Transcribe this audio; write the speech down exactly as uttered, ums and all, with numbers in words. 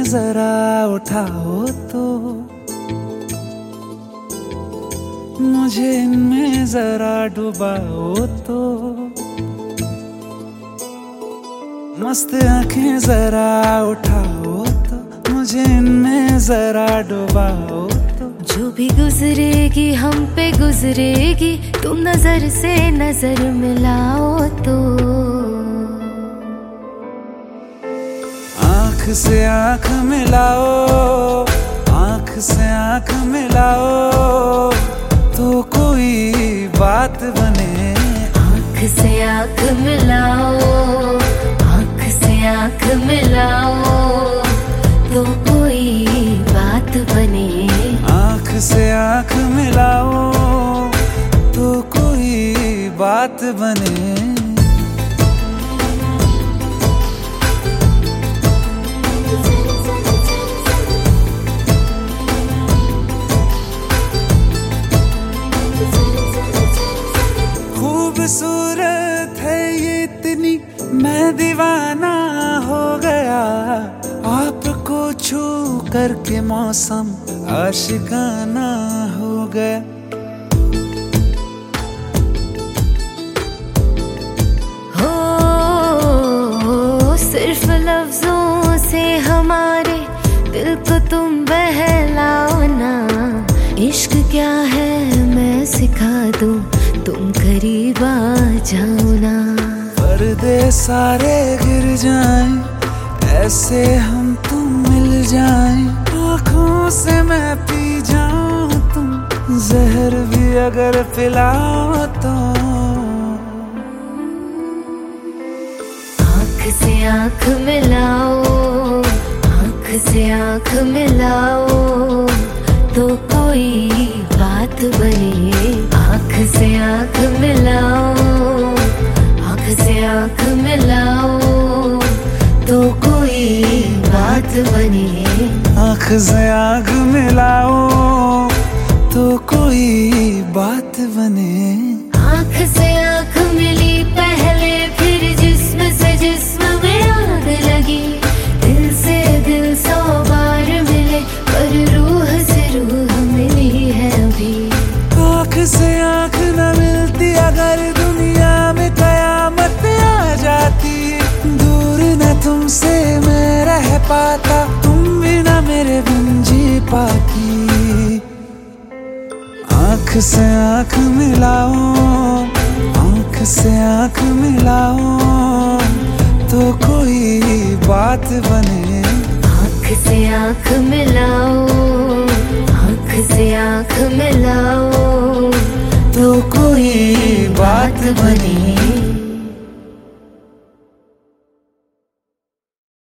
जरा उठाओ तो, मुझे इनमें जरा डुबाओ तो, मस्त आंखें जरा उठाओ तो, मुझे इनमें जरा डुबाओ तो। जो भी गुजरेगी हम पे गुजरेगी, तुम नजर से नजर मिलाओ तो। आंख से आंख मिलाओ, आंख से आंख मिलाओ तो कोई बात बने। आंख से आंख मिलाओ, आंख से आंख मिलाओ तो कोई बात बने। आंख से आंख मिलाओ तो कोई बात बने। खूबसूरत है ये इतनी, मैं दीवाना हो गया। आपको छू करके मौसम आशिकाना हो गया। हो सिर्फ लफ्जों से हमारे दिल को तुम बहलाओ ना। इश्क क्या है मैं सिखा दूं, तुम करीब आ जाओ ना। पर्दे सारे गिर जाएं, ऐसे हम तुम मिल जाएं। आँखों से मैं पी जाऊं तुम, जहर भी अगर पिलाओ तो। आँख से आँख मिलाओ, आँख से आँख मिलाओ तो कोई बात बने। आँख से आँख मिलाओ, आँख से आँख मिलाओ तो कोई बात बने। आँख से आँख मिलाओ तो कोई बात बने। आँख से आँख मिली पहले, फिर जिस्म से जिस्म में आग लगी। दिल से दिल सौ बार मिले, पर रूह से रूह मिली है अभी। आँख से आँख न मिलती अगर दुनिया में कयामत आ जाती। दूर न तुमसे मैं रह पाता, तुम भी न मेरे बिन जी पाती। आँख से आँख मिलाओ, आँख से आँख मिलाओ तो कोई बात बने। आँख से आँख मिलाओ, आँख से आँख मिलाओ तो कोई बात बने।